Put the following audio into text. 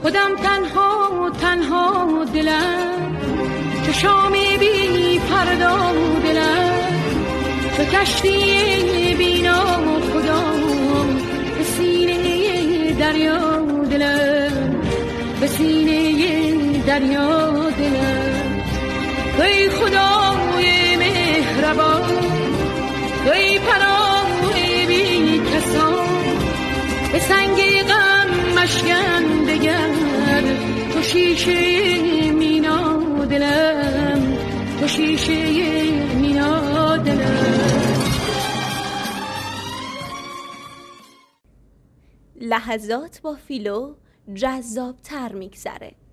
خودم تنها تنها دلم، چشامی بی فردا دلم، تو کشتی بینا خدا، به سینه دریا دلم، به سینه دریا دلم. ای خدای مهربان، ای پناه بی کسان، به سنگ غم مشکن دگر، تو شیشه مینا دلم، تو شیشه مینا دلم. لحظات با فیلو جذاب‌تر میگذره.